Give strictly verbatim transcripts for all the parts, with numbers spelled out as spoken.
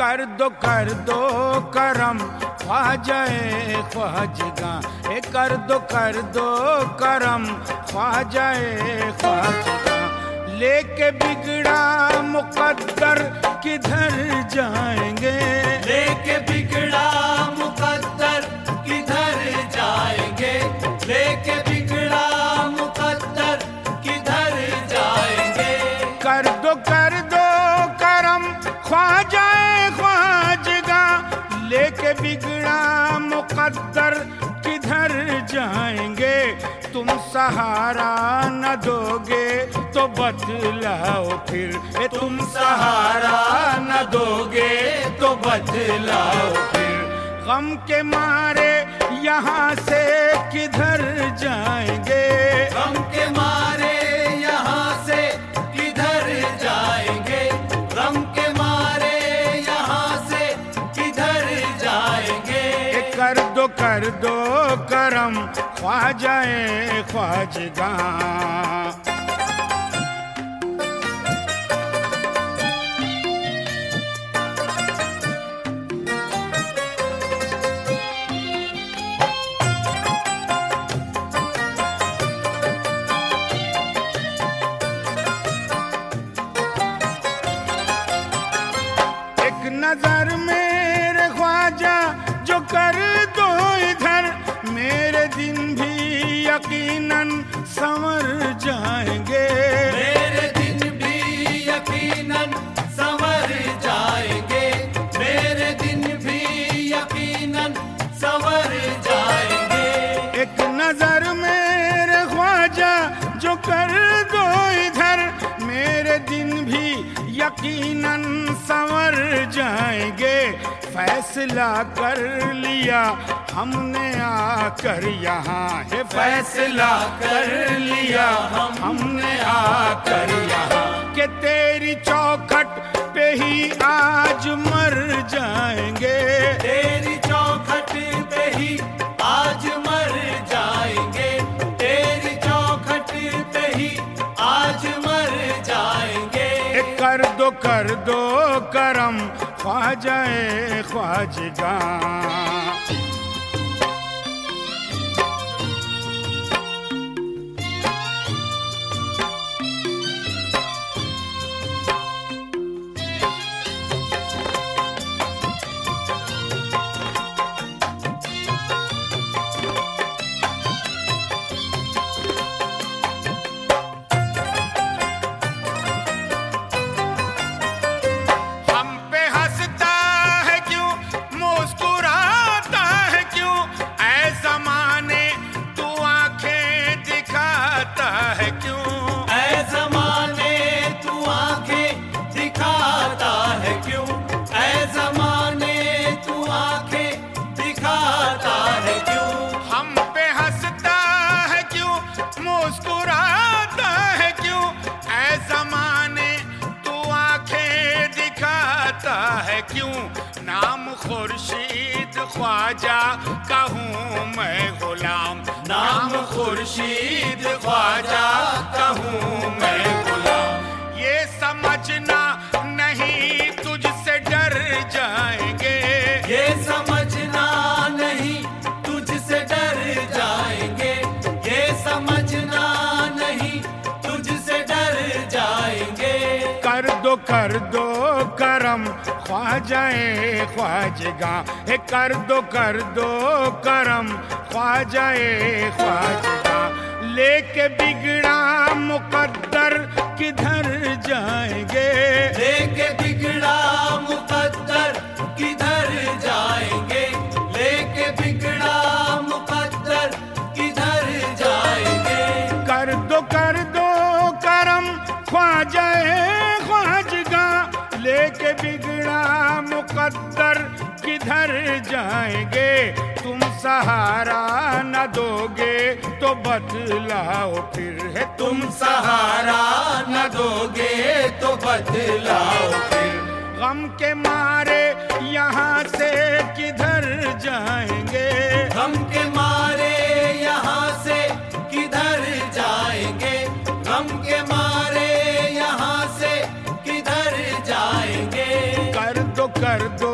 कर दो कर दो करम ख्वाजाए ख्वाजगा, ए कर दो कर दो करम ख्वाजाए ख्वाजगा। लेके बिगड़ा मुकद्दर किधर जाएंगे, लेके बिगड़ा मुकद्दर किधर जाएंगे, लेके बिगड़ा मुकद्दर किधर जाएंगे। कर दो कर दो करम ख्वाजाए ख्वाजगा, लेके बिगड़ा मुकद्दर किधर जाएंगे। तुम सहारा न दोगे तो बतलाओ फिर, ए तुम सहारा न दोगे तो बतलाओ फिर। गम के मारे यहाँ से किधर जाएंगे, गम के मारे यहाँ से किधर जाएंगे, गम के मारे यहाँ से किधर जाएंगे। ए कर दो कर दो करम ख्वाजाए ख्वाजगा। एक नजर मेरे ख्वाजा जो कर दो इधर, मेरे दिन भी यकीनन संवर जाएंगे, मेरे दिन भी यकीनन संवर जाएंगे, मेरे दिन भी यकीनन संवर जाएंगे। एक नजर मेरे ख्वाजा जो कर दो इधर, मेरे दिन भी यकीनन संवर जाएंगे। फैसला कर लिया हमने आकर यहाँ, है फैसला कर लिया हमने आकर यहाँ, कि तेरी चौखट पे ही आज मर जाएंगे, तेरी चौखट पे ही आज मर जाएंगे, तेरी चौखट पे ही आज मर जाएंगे। ए कर दो कर दो करम ख्वाजाए ख्वाजगा। मुस्कुराता है क्यों ऐ ज़माने, तू आंखें दिखाता है क्यों। नाम खुर्शीद ख्वाजा का हूँ मैं गुलाम, नाम खुर्शीद ख्वाजा का हूँ मैं गुलाम। ये समझना नहीं तुझसे डर जाएंगे, ये समझना नहीं तुझसे डर जाएंगे, ये समझना नहीं तुझसे डर जाएंगे। कर दो कर दो करम ख्वाजाए ख्वाजगा, हे कर दो कर दो करम ख्वाजाए ख्वाजगा। लेके बिगड़ा मुकद्दर किधर जाएंगे, लेके बिगड़ा मुकद्दर किधर जाएंगे, लेके बिगड़ा मुकद्दर किधर जाएंगे। कर दो कर दो करम ख्वाजाए ख्वाजगा, लेके बिगड़ा मुकद्दर किधर जाएंगे। तुम सहारा न दोगे तो बतलाओ फिर, है तुम सहारा न दोगे तो बतलाओ फिर। गम के मारे यहाँ से किधर जाएंगे, गम के मारे यहाँ से किधर जाएंगे, गम के मारे यहाँ से किधर जाएंगे। कर दो कर दो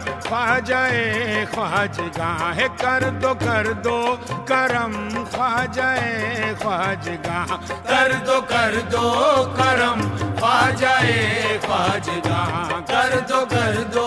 ख्वाजाए ख्वाजगाह है, कर दो कर दो करम ख्वाजाए ख्वाजगाह, कर दो कर दो करम ख्वाजाए ख्वाजगाह, कर दो कर दो